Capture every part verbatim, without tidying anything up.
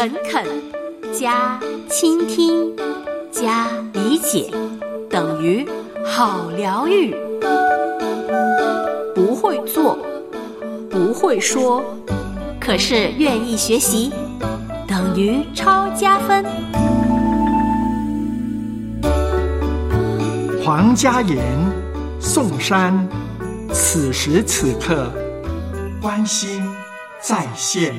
诚恳加倾听加理解等于好疗愈。不会做，不会说，可是愿意学习，等于超加分。 黄嘉言、宋珊，此时此刻关心在线。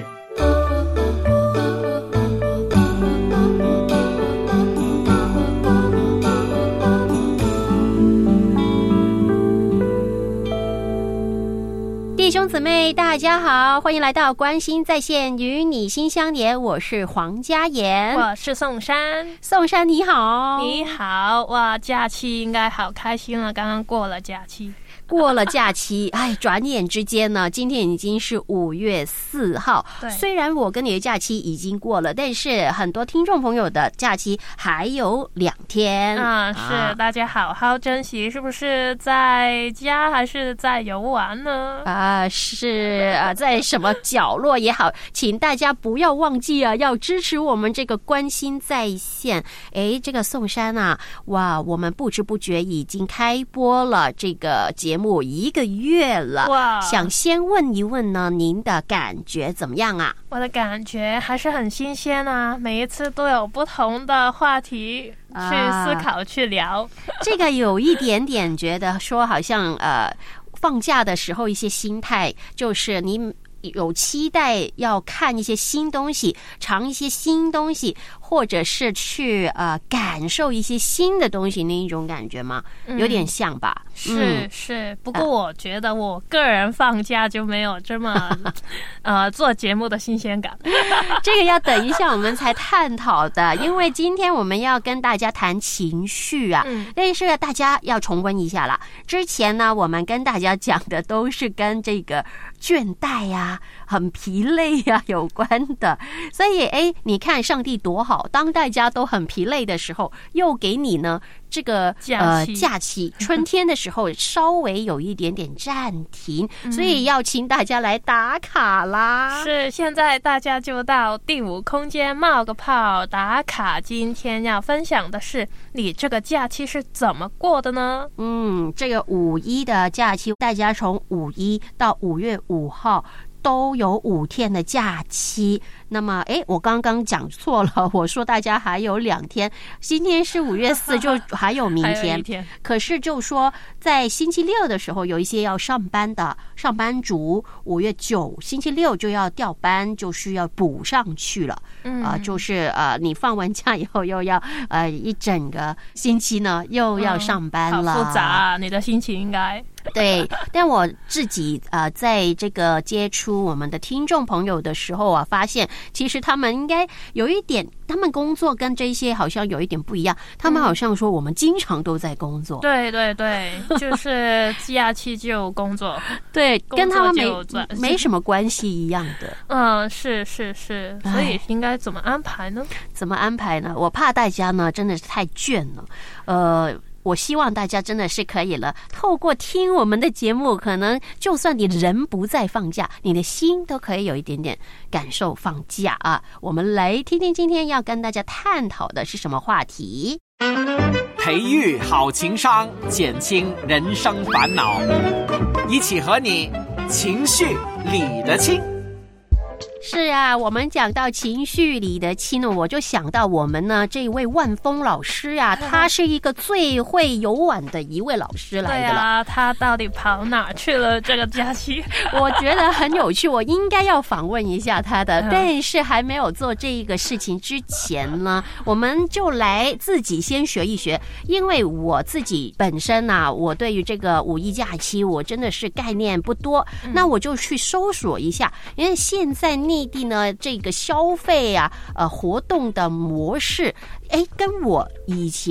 弟兄姊妹大家好，欢迎来到关心在线，与你心相连。我是黄嘉言， 我是宋珊。 宋珊你好。 你好。哇，假期应该好开心了，刚刚过了假期。 过了假期，哎，转眼之间呢，今天已经是五月四号。 对， 虽然我跟你的假期已经过了，但是很多听众朋友的假期还有两天。 嗯，是、啊、大家好好珍惜，是不是在家还是在游玩呢？ 啊，是啊，在什么角落也好，请大家不要忘记啊，要支持我们这个关心在线。哎，这个宋珊啊，哇，我们不知不觉已经开播了这个节目一个月了。 哇， 想先问一问呢，您的感觉怎么样啊？ 我的感觉还是很新鲜啊，每一次都有不同的话题去思考、啊、去聊。 这个有一点点觉得说好像呃放假的时候一些心态，就是你有期待要看一些新东西，尝一些新东西，或者是去呃感受一些新的东西，那一种感觉吗？嗯、有点像吧？ 是、嗯、是，不过我觉得我个人放假就没有这么呃做节目的新鲜感。 这个要等一下我们才探讨的，因为今天我们要跟大家谈情绪啊，嗯、但是大家要重温一下啦。之前呢，我们跟大家讲的都是跟这个倦怠呀、啊、很疲累呀、啊、有关的，所以哎，你看上帝多好，当大家都很疲累的时候，又给你呢这个假期、 呃、假期春天的时候稍微有一点点暂停，所以要请大家来打卡啦。 是，现在大家就到第五空间冒个泡打卡。今天要分享的是，你这个假期是怎么过的呢？ 嗯，这个五一的假期，大家从五一到五月五号都有五天的假期。那么诶，我刚刚讲错了，我说大家还有两天，今天是五月四，就还有明天。 还有一天。 可是就说在星期六的时候，有一些要上班的上班族，五月九星期六就要调班，就需要补上去了。嗯，啊、呃，就是呃，你放完假以后又要呃一整个星期呢又要上班了， 嗯、好复杂啊，你的心情应该。 对，但我自己呃，在这个接触我们的听众朋友的时候啊，发现其实他们应该有一点，他们工作跟这些好像有一点不一样。他们好像说我们经常都在工作。 嗯、对对对，就是假期就工作。 对，跟他们没没什么关系一样的。 嗯，是是是，所以应该怎么安排呢？ 怎么安排呢？我怕大家呢真的是太倦了，呃。我希望大家真的是可以了，透过听我们的节目，可能就算你人不在放假，你的心都可以有一点点感受放假啊。我们来听听今天要跟大家探讨的是什么话题。 培育好情商，减轻人生烦恼，一起和你情绪理得清。 是啊，我们讲到情绪里的亲呢，我就想到我们呢这位万峰老师啊，他是一个最会游玩的一位老师来的了。 对啊，他到底跑哪去了这个假期？ 我觉得很有趣，我应该要访问一下他的。但是还没有做这一个事情之前呢，我们就来自己先学一学，因为我自己本身啊，我对于这个五一假期我真的是概念不多，嗯、那我就去搜索一下，因为现在内地呢这个消费啊呃活动的模式，哎，跟我以前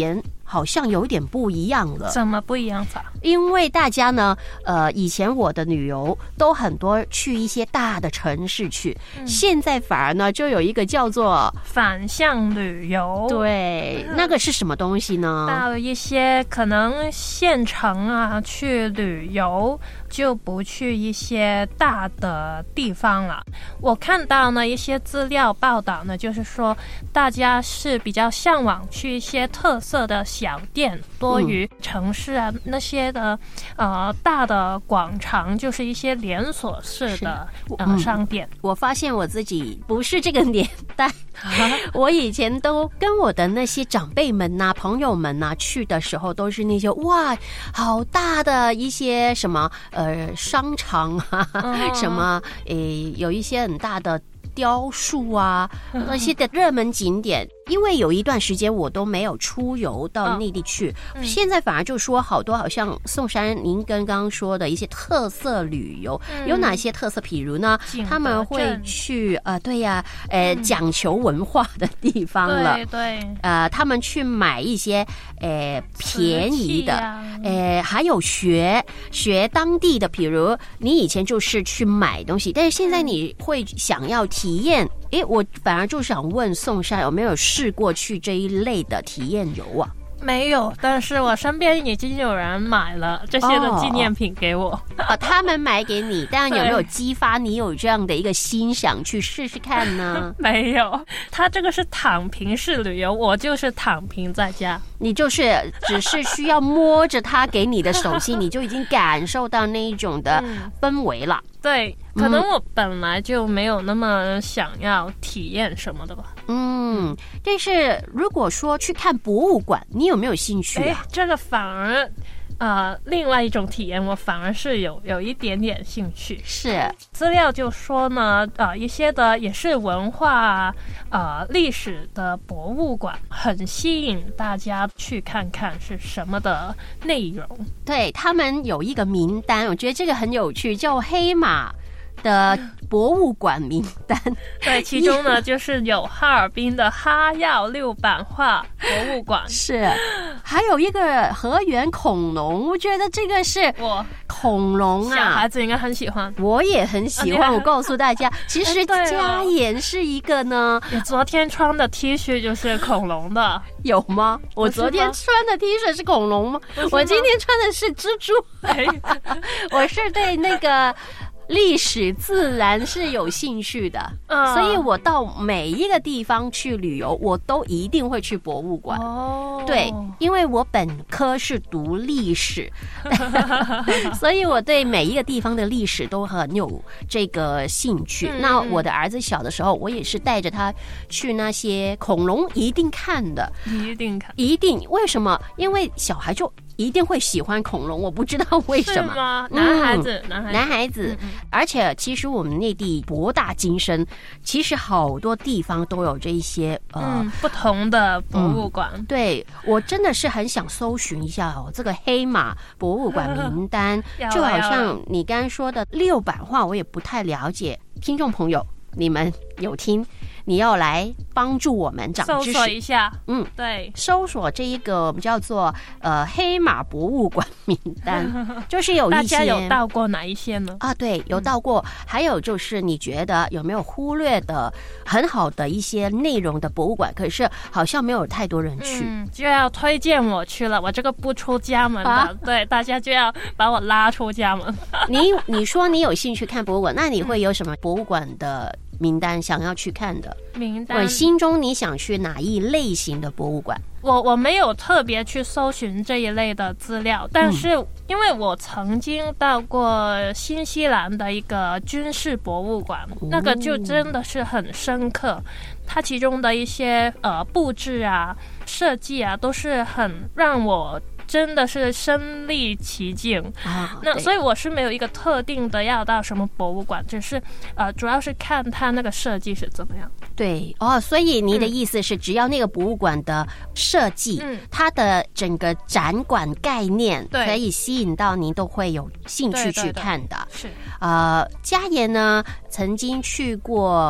好像有点不一样了。 怎么不一样法？ 因为大家呢，呃，以前我的旅游都很多去一些大的城市去，嗯、现在反而呢就有一个叫做反向旅游。 对，那个是什么东西呢？ 到一些可能县城啊去旅游，就不去一些大的地方了。我看到呢一些资料报道呢，就是说大家是比较向往去一些特色的小店，多于城市啊、嗯、那些的呃大的广场，就是一些连锁式的呃、嗯、商店。 我发现我自己不是这个年代，我以前都跟我的那些长辈们呐、啊、朋友们呐、啊、去的时候，都是那些哇好大的一些什么呃商场啊，嗯、什么诶有一些很大的雕塑啊，那些的热门景点。因为有一段时间我都没有出游到内地去，嗯、现在反而就说好多，好像宋珊您跟刚刚说的一些特色旅游，嗯、有哪些特色？比如呢，他们会去呃，对呀、啊，呃，嗯、讲求文化的地方了， 对对， 呃，他们去买一些呃便宜的，啊、呃，还有学学当地的，比如你以前就是去买东西，但是现在你会想要体验。诶，我反而就想问宋珊有没有试过去这一类的体验游啊？ 没有，但是我身边已经有人买了这些的纪念品给我。 哦，哦他们买给你，但有没有激发你有这样的一个心想去试试看呢？ 没有，他这个是躺平式旅游，我就是躺平在家。 你就是只是需要摸着他给你的手心，你就已经感受到那一种的氛围了。 嗯对，可能我本来就没有那么想要体验什么的吧。 嗯，但是如果说去看博物馆，你有没有兴趣啊？ 这个反而呃，另外一种体验，我反而是有有一点点兴趣。 是资料就说呢，呃，一些的也是文化呃历史的博物馆，很吸引大家去看看是什么的内容。 对，他们有一个名单，我觉得这个很有趣，叫黑马的博物馆名单。 对，其中呢就是有哈尔滨的哈药六版画博物馆， 是，还有一个河源恐龙，我觉得这个是我恐龙啊， 小孩子应该很喜欢， 我也很喜欢。我告诉大家，其实嘉言是一个呢， 你昨天穿的 T 恤就是恐龙的， 有吗？我昨天穿的 T 恤是恐龙吗？我今天穿的是蜘蛛。我是对那个历史自然是有兴趣的，嗯、所以我到每一个地方去旅游，我都一定会去博物馆。哦，对，因为我本科是读历史，所以我对每一个地方的历史都很有这个兴趣。嗯、那我的儿子小的时候，我也是带着他去那些恐龙一定看的， 一定看， 一定。为什么？因为小孩就一定会喜欢恐龙，我不知道为什么。 是吗？男孩子，嗯、男孩子， 男孩子。嗯嗯，而且其实我们内地博大精深，其实好多地方都有这一些呃、 嗯、不同的博物馆。 嗯、对，我真的是很想搜寻一下哦，这个黑马博物馆名单，就好像你刚刚说的六版画，我也不太了解。听众朋友，你们有听？你要来帮助我们长知识， 搜索一下， 嗯， 对， 搜索这一个我们叫做呃黑马博物馆名单，就是有一些大家有到过哪一些呢？ 啊，对，有到过，嗯、还有就是你觉得有没有忽略的很好的一些内容的博物馆，可是好像没有太多人去， 嗯、就要推荐我去了，我这个不出家门的，啊、对，大家就要把我拉出家门。 你你说你有兴趣看博物馆，那你会有什么博物馆的名单想要去看的？ 名单， 心中你想去哪一类型的博物馆？ 我我没有特别去搜寻这一类的资料，但是因为我曾经到过新西兰的一个军事博物馆，哦、那个就真的是很深刻，它其中的一些呃布置啊、设计啊，都是很让我真的是身临其境啊。那所以我是没有一个特定的要到什么博物馆，只是呃主要是看它那个设计是怎么样。 对哦，所以你的意思是，只要那个博物馆的设计，嗯，它的整个展馆概念可以吸引到您，都会有兴趣去看的。 是呃，嘉言呢曾经去过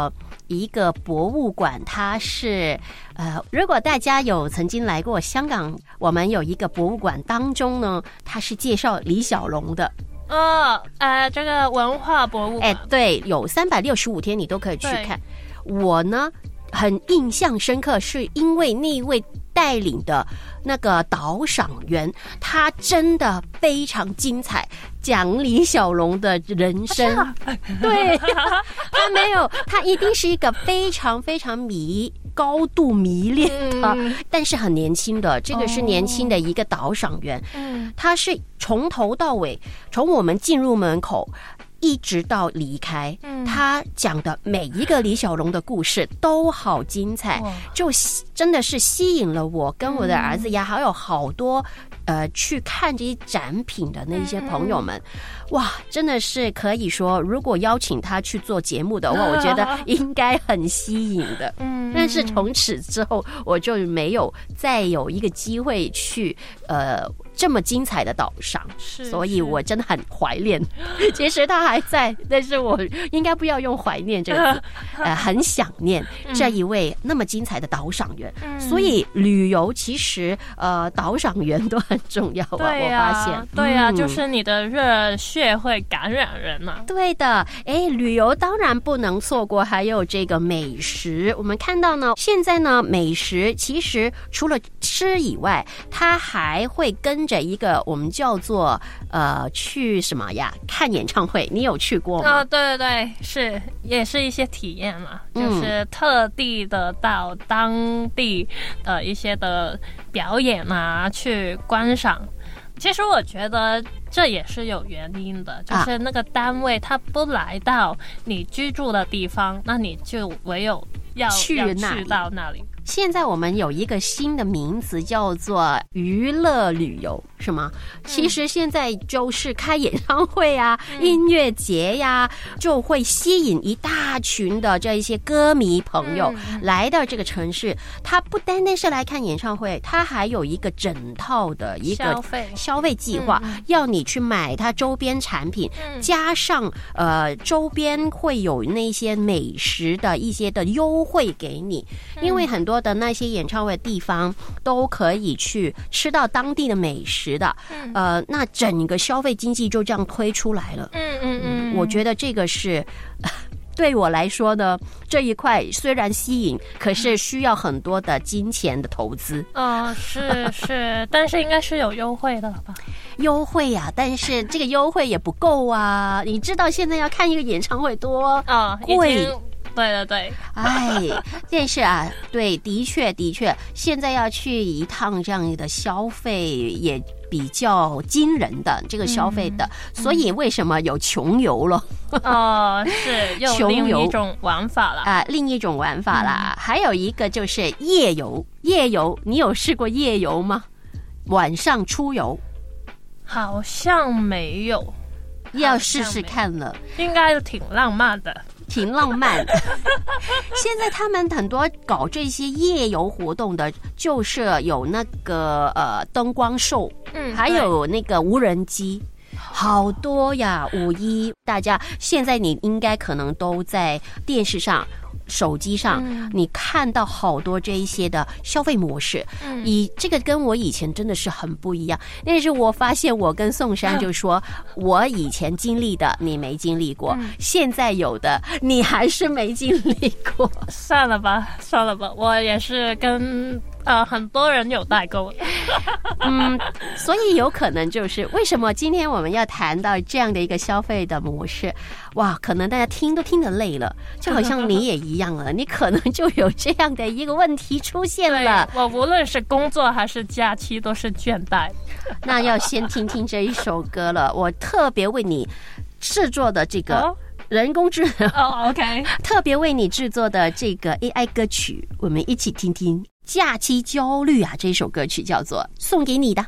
一个博物馆，它是呃，如果大家有曾经来过香港，我们有一个博物馆当中呢，它是介绍李小龙的。 哦，呃，这个文化博物馆， 哎，对，有三百六十五天你都可以去看。我呢，很印象深刻，是因为那一位带领的那个导赏员，他真的非常精彩，讲李小龙的人生。啊、对，他没有，他一定是一个非常非常迷。高度迷恋的、嗯，但是很年轻的，这个是年轻的一个导赏员，嗯，他是从头到尾，从我们进入门口一直到离开，嗯，他讲的每一个李小龙的故事都好精彩，就真的是吸引了我跟我的儿子呀，还有好多呃去看这些展品的那些朋友们。哇，真的是可以说，如果邀请他去做节目的话，我觉得应该很吸引的。嗯，但是从此之后，我就没有再有一个机会去呃这么精彩的导赏，所以我真的很怀念。其实他还在，但是我应该不要用怀念这个字，呃，很想念这一位那么精彩的导赏员。嗯、所以旅游其实呃导赏员都很重要啊， 对啊我发现。 对啊、嗯，就是你的热血会感染人嘛、啊。 对的，哎，旅游当然不能错过，还有这个美食。我们看到呢，现在呢，美食其实除了吃以外，它还会跟着一个我们叫做呃去什么呀？看演唱会，你有去过吗？ 啊、哦，对对对，是也是一些体验嘛，就是特地的到当地的一些的表演啊去观赏。其实我觉得这也是有原因的，就是那个单位他不来到你居住的地方，那你就唯有要去要去到那里。 现在我们有一个新的名词叫做娱乐旅游，是吗？嗯、其实现在就是开演唱会啊、嗯、音乐节呀，就会吸引一大群的这一些歌迷朋友来到这个城市。他不单单是来看演唱会，他还有一个整套的一个消费消费计划、嗯，要你去买它周边产品，嗯、加上呃周边会有那些美食的一些的优惠给你，嗯、因为很多。的那些演唱会的地方都可以去吃到当地的美食的，嗯、呃，那整个消费经济就这样推出来了。嗯嗯嗯，我觉得这个是对我来说呢，这一块虽然吸引，可是需要很多的金钱的投资。 哦，是是，但是应该是有优惠的了吧？ 优惠呀、啊，但是这个优惠也不够啊！你知道现在要看一个演唱会多啊贵。哦对对对， 哎，但是啊，对，的确的确，现在要去一趟这样的消费也比较惊人的这个消费的，嗯、所以为什么有穷游了？ 哦，是又另一种玩法了啊、呃，另一种玩法啦、嗯。还有一个就是夜游，夜游，你有试过夜游吗？晚上出游？ 好像没有， 要试试看了， 应该挺浪漫的。 挺浪漫的。现在他们很多搞这些夜游活动的，就是有那个呃灯光秀，嗯，还有那个无人机，好多呀。五一大家现在你应该可能都在电视上。手机上、嗯、你看到好多这一些的消费模式、嗯、以这个跟我以前真的是很不一样。但是我发现我跟宋珊就说、嗯、我以前经历的你没经历过、嗯、现在有的你还是没经历过。 算了吧算了吧，我也是跟呃很多人有代沟。 嗯，所以有可能就是为什么今天我们要谈到这样的一个消费的模式，哇，可能大家听都听得累了，就好像你也一样了，你可能就有这样的一个问题出现了。 我无论是工作还是假期都是倦怠。 那要先听听这一首歌了，我特别为你制作的这个人工智能哦、oh, OK 特别为你制作的这个 A I 歌曲，我们一起听听假期焦虑啊，这首歌曲叫做送给你的。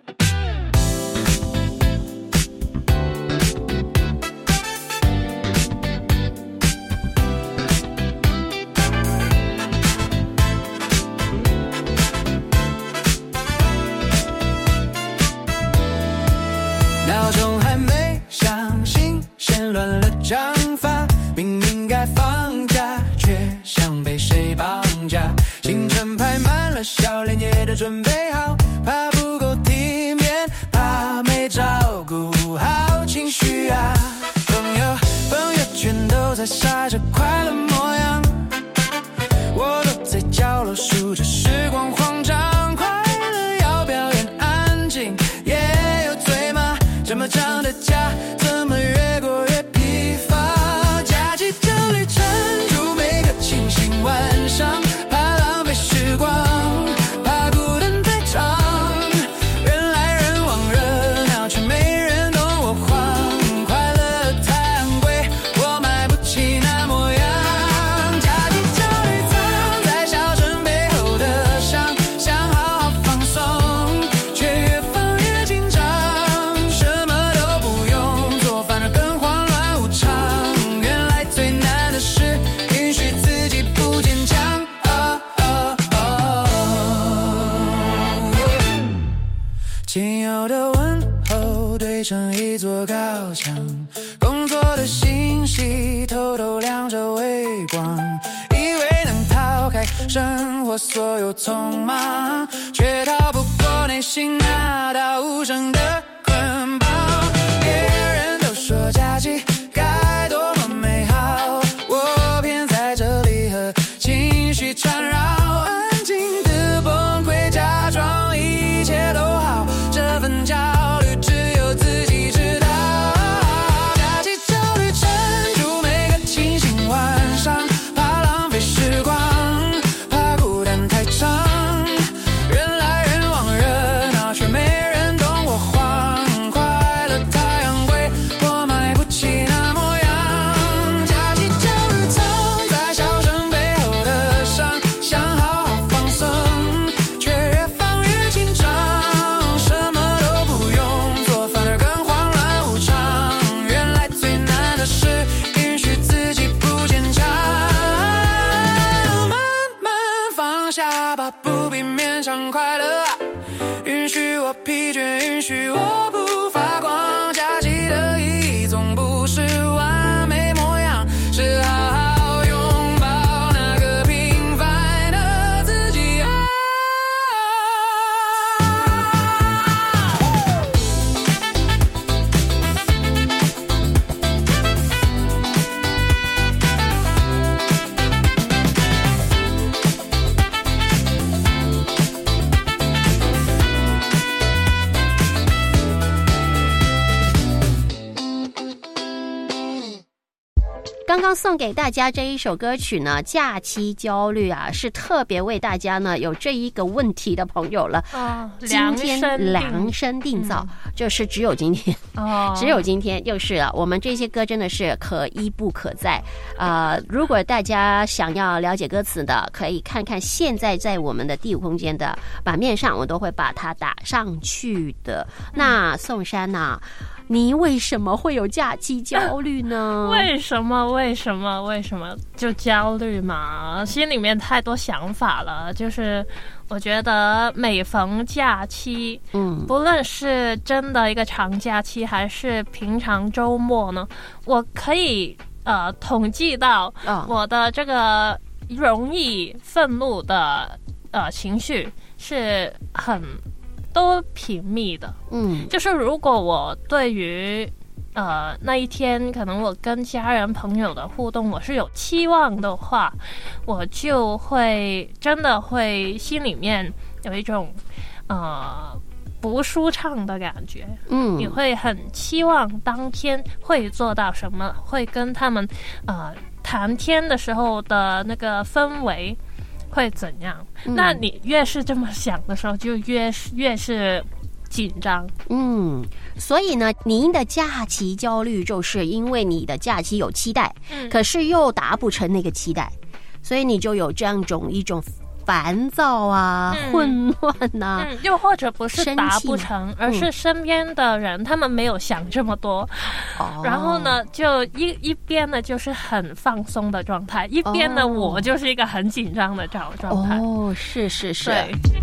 闹钟还没响，心弦乱了章法，明明该放假，却准备好，怕不够体面，怕没照顾好情绪啊。朋友朋友圈都在晒着快乐模样，我都在角落数着时光慌张。快乐要表演安静，也有罪吗？这么长的假，怎么越过越疲乏？假期焦虑撑住每个清醒晚上，怕浪费时光，怕孤单太长。人来人往热闹，却没人懂我慌。快乐的太昂贵，我买不起那模样。假期焦虑藏在笑声背后的伤，想好好放松，却越放越紧张。什么都不用做，反而更慌乱无常。原来最难的是允许自己不坚强。哦哦哦，仅有的问候堆成一座高墙，工作的信息偷偷亮着微光，以为能逃开生活所有匆忙，却逃不过内心那道无声的捆绑。别人都说假期该多么美好，我偏在这里和情绪缠绕，安静的崩溃，假装一切都好，这份焦虑只有自己知道。假期焦虑撑住每个清醒晚上，怕浪费时光，怕孤单太长。人来人往热闹，却没人懂我慌。快乐太昂贵，我买不起那模样。假期焦虑藏在笑声背后的伤，想好好放松，却越放越紧张。什么都不用做，反而更慌乱无常。原来最难的是允许自己不坚强。慢慢放下吧，不必勉强快乐，允许我疲倦，允许我不发光。假期的意义总不是完美模样，是好好拥抱那个平凡的自己啊。 刚刚送给大家这一首歌曲呢，假期焦虑啊，是特别为大家呢有这一个问题的朋友了。 哦， 今天量身定造，嗯、就是只有今天，哦，只有今天，就是了。我们这些歌真的是可一不可再。呃，如果大家想要了解歌词的，可以看看现在在我们的第五空间的版面上，我都会把它打上去的。那宋珊呐、啊。你为什么会有假期焦虑呢？ 为什么？为什么？为什么就焦虑嘛？心里面太多想法了。就是我觉得每逢假期，嗯，不论是真的一个长假期，还是平常周末呢，我可以呃统计到我的这个容易愤怒的呃情绪是很。都频密的，嗯，就是如果我对于呃那一天可能我跟家人朋友的互动我是有期望的话，我就会真的会心里面有一种呃不舒畅的感觉，嗯，你会很期望当天会做到什么，会跟他们呃谈天的时候的那个氛围会怎样？嗯、那你越是这么想的时候，就越是越是紧张。嗯， 所以呢，您的假期焦虑就是因为你的假期有期待，嗯，可是又达不成那个期待，所以你就有这样种一种烦躁啊、嗯、混乱啊、 嗯，又或者不是达不成，而是身边的人、嗯、他们没有想这么多，哦、然后呢，就一一边呢就是很放松的状态，一边呢、哦、我就是一个很紧张的状状态。 哦，是是是。 对。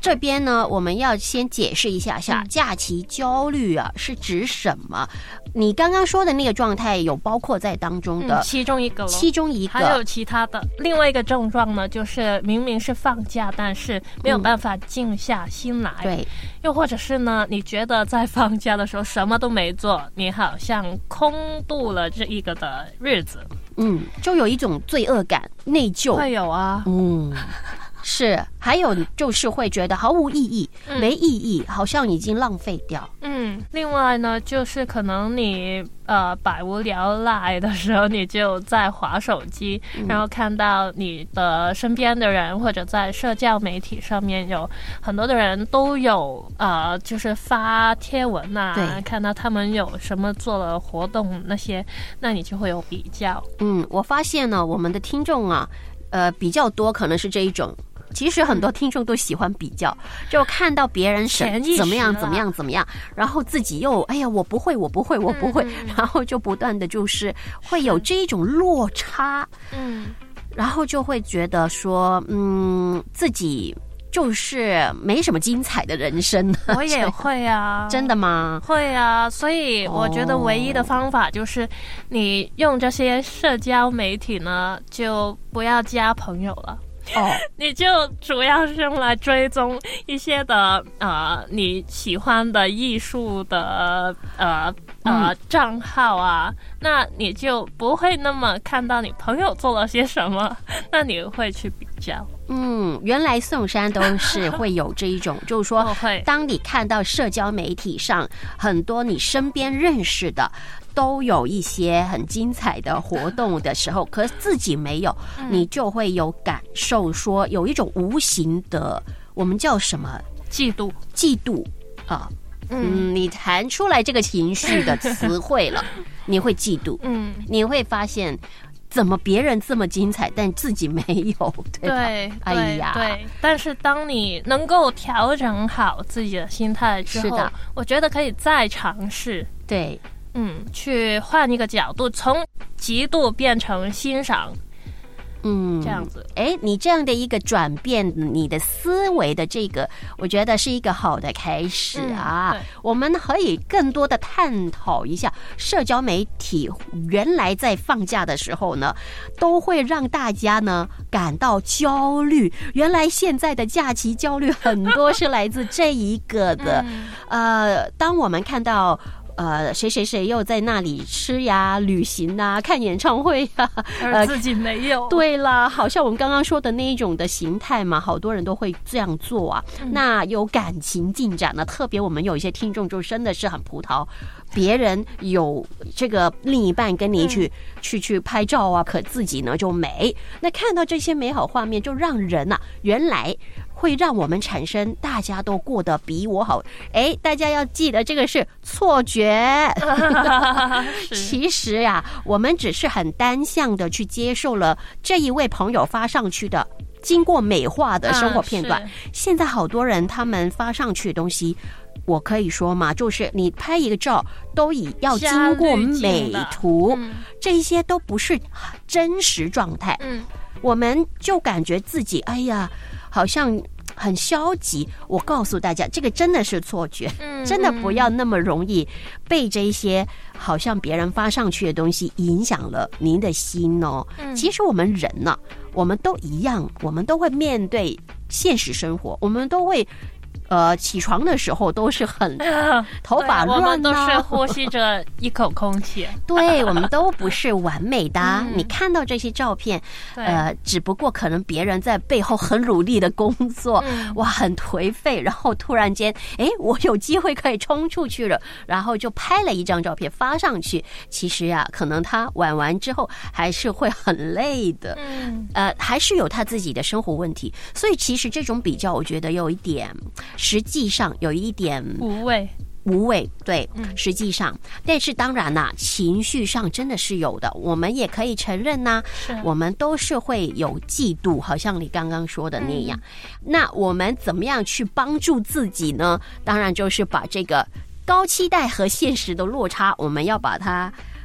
这边呢，我们要先解释一下下， 嗯、 假期焦虑啊是指什么？你刚刚说的那个状态有包括在当中的、 嗯、其中一个了， 其中一个， 还有其他的。另外一个症状呢，就是明明是放假，但是没有办法静下心来。 嗯、对， 又或者是呢，你觉得在放假的时候什么都没做，你好像空度了这一个的日子。 嗯，就有一种罪恶感、内疚。 会有啊， 嗯。是，还有就是会觉得毫无意义、嗯、没意义，好像已经浪费掉。 嗯，另外呢，就是可能你呃百无聊赖的时候，你就在滑手机、嗯，然后看到你的身边的人，或者在社交媒体上面有很多的人都有呃，就是发贴文啊，看到他们有什么做了活动那些，那你就会有比较。 嗯，我发现呢，我们的听众啊，呃，比较多可能是这一种。其实很多听众都喜欢比较，嗯、就看到别人是怎么样怎么样怎么样，然后自己又哎呀我不会我不会我不会，嗯、然后就不断的就是会有这一种落差，嗯，然后就会觉得说嗯自己就是没什么精彩的人生。 我也会啊。 真的吗？ 会啊，所以我觉得唯一的方法就是你用这些社交媒体呢，就不要加朋友了。哦，你就主要是用来追踪一些的呃你喜欢的艺术的呃呃账号啊，那你就不会那么看到你朋友做了些什么，那你会去比较。 嗯，原来宋珊都是会有这一种，就是说，当你看到社交媒体上很多你身边认识的都有一些很精彩的活动的时候，可是自己没有，你就会有感受，说有一种无形的，我们叫什么？ 嫉妒， 嫉妒啊。嗯，你谈出来这个情绪的词汇了，你会嫉妒，嗯，你会发现。怎么别人这么精彩，但自己没有，对吧？ 对， 哎呀， 对。但是当你能够调整好自己的心态之后，是的，我觉得可以再尝试。 对， 嗯，去换一个角度，从嫉妒变成欣赏。嗯，这样子， 哎，你这样的一个转变，你的思维的这个，我觉得是一个好的开始啊。嗯、我们可以更多的探讨一下，社交媒体原来在放假的时候呢，都会让大家呢感到焦虑。原来现在的假期焦虑很多是来自这一个的，嗯、呃，当我们看到。呃，谁谁谁又在那里吃呀、旅行啊、看演唱会呀， 而自己没有。 呃、对啦，好像我们刚刚说的那一种的形态嘛，好多人都会这样做啊。嗯、那有感情进展呢，特别我们有一些听众就真的是很葡萄，别人有这个另一半跟你去、嗯、去去拍照啊，可自己呢就没。那看到这些美好画面，就让人啊，原来。会让我们产生大家都过得比我好，哎，大家要记得这个是错觉。其实呀、啊，我们只是很单向的去接受了这一位朋友发上去的经过美化的生活片段。啊、现在好多人他们发上去的东西，我可以说嘛，就是你拍一个照都以要经过美图，嗯、这些都不是真实状态。嗯，我们就感觉自己哎呀。好像很消极，我告诉大家，这个真的是错觉，嗯、真的不要那么容易被这些好像别人发上去的东西影响了您的心哦。嗯、其实我们人呢、啊，我们都一样，我们都会面对现实生活，我们都会。呃，起床的时候都是很头发乱、啊、 我们都是呼吸着一口空气。 对，我们都不是完美的、啊嗯、你看到这些照片呃，只不过可能别人在背后很努力的工作、嗯、哇，很颓废，然后突然间哎，我有机会可以冲出去了，然后就拍了一张照片发上去。其实啊，可能他玩完之后还是会很累的，嗯，呃，还是有他自己的生活问题。所以其实这种比较我觉得有一点实际上有一点无谓， 无谓，对，嗯、实际上，但是当然啦，情绪上真的是有的，我们也可以承认呐、啊，我们都是会有嫉妒，好像你刚刚说的那样。嗯、那我们怎么样去帮助自己呢？当然就是把这个高期待和现实的落差，我们要把它。呃，转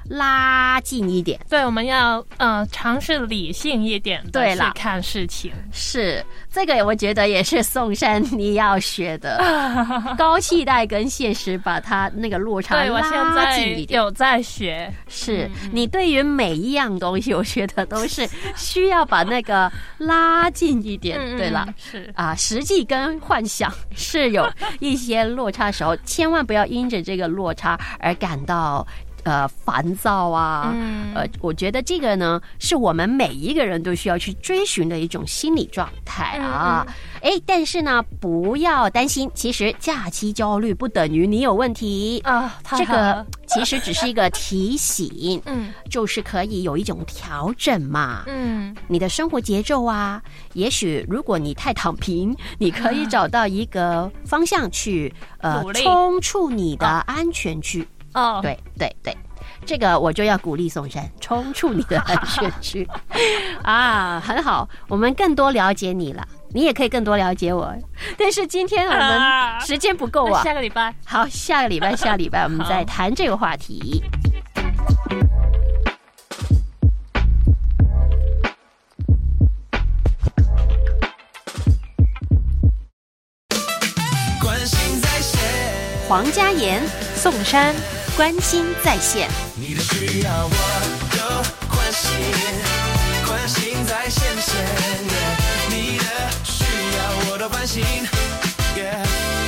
拉近一点。 对，我们要呃尝试理性一点的去看事情。 是，这个我觉得也是宋珊你要学的，高期待跟现实把它那个落差拉近一点。 对，我现在有在学。 是、嗯、你对于每一样东西，我觉得都是需要把那个拉近一点。 嗯、 对了， 是啊，实际跟幻想是有一些落差的时候，千万不要因着这个落差而感到呃烦躁啊。 嗯、 呃，我觉得这个呢，是我们每一个人都需要去追寻的一种心理状态啊。嗯嗯哎，但是呢，不要担心，其实假期焦虑不等于你有问题啊。 这个其实只是一个提醒， 嗯， 就是可以有一种调整嘛。 嗯， 你的生活节奏啊，也许如果你太躺平，你可以找到一个方向去呃冲出你的安全区。 哦， 对对对。这个我就要鼓励宋珊冲出你的安全区啊，很好，我们更多了解你了，你也可以更多了解我。但是今天我们时间不够啊， 下个礼拜好，下个礼拜下礼拜我们再谈这个话题。 关心在线， 黄家妍、宋珊，关心在线。 你的需要我都关心，关心在线线， yeah, 你的需要我都关心。Yeah.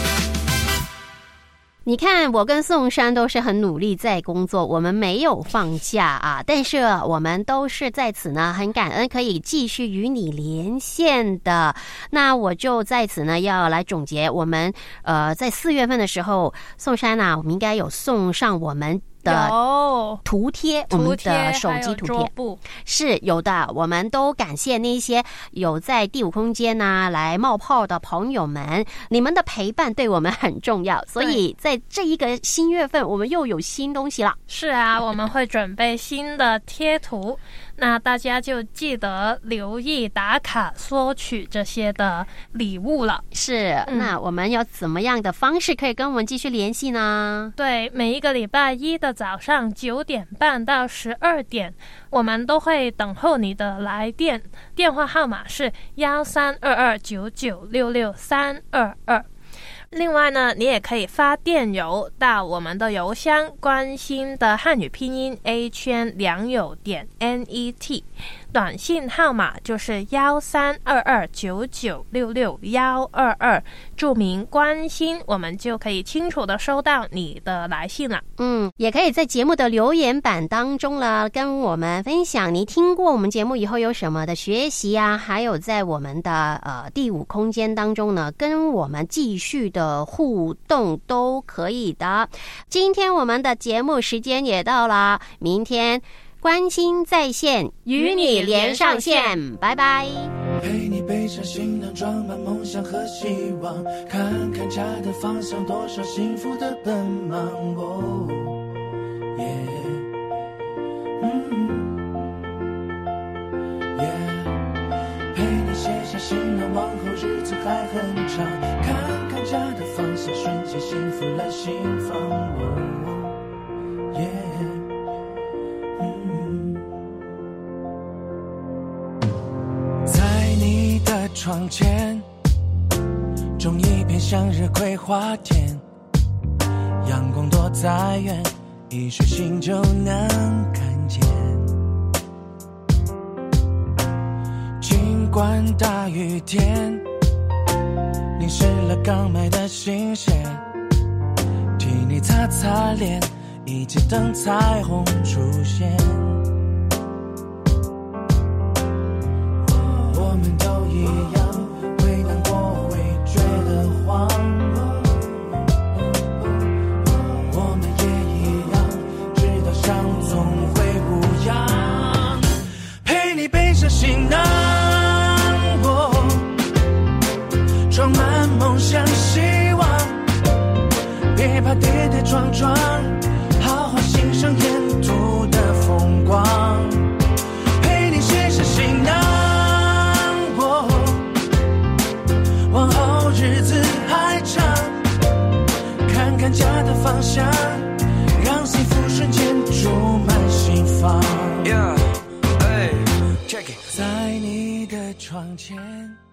你看，我跟宋珊都是很努力在工作，我们没有放假啊，但是我们都是在此呢，很感恩可以继续与你连线的。那我就在此呢，要来总结我们呃，在四月份的时候，宋珊啊，我们应该有送上我们的图贴，我们的手机图贴是有的。我们都感谢那些有在第五空间啊来冒泡的朋友们，你们的陪伴对我们很重要，所以在这一个新月份我们又有新东西了。 是啊，我们会准备新的贴图，那大家就记得留意打卡索取这些的礼物了。 是、嗯、那我们有怎么样的方式可以跟我们继续联系呢？ 对，每一个礼拜一的早上九点半到十二点，我们都会等候你的来电，电话号码是幺三二二九九六六三二二。另外呢，你也可以发电邮到我们的邮箱，关心的汉语拼音 a 圈良友点 net， 短信号码就是幺三二二九九六六幺二二，注明关心，我们就可以清楚的收到你的来信了。 嗯，也可以在节目的留言板当中了，跟我们分享你听过我们节目以后有什么的学习啊，还有在我们的呃第五空间当中呢，跟我们继续的互动都可以的。今天我们的节目时间也到了，明天关心在线与你连上线，拜拜。 陪你背上行囊，装满梦想和希望，看看家的方向，多少幸福的奔忙。哦，耶，嗯，耶，陪你写下行囊，往后日子还很长，看看家的方向，瞬间幸福了心房。哦，耶。窗前种一片向日葵花田，阳光多再远，一睡醒就能看见。尽管大雨天淋湿了刚买的新鞋，替你擦擦脸，一起等彩虹出现。我们都一样，会难过，会觉得慌，我们也一样，知道伤总会无恙，陪你背上行囊，哦，装满梦想希望，别怕跌跌撞撞，好好欣赏沿途的风光，陪你写下行囊，往后日子还长，看看家的方向，让幸福瞬间注满。 窗前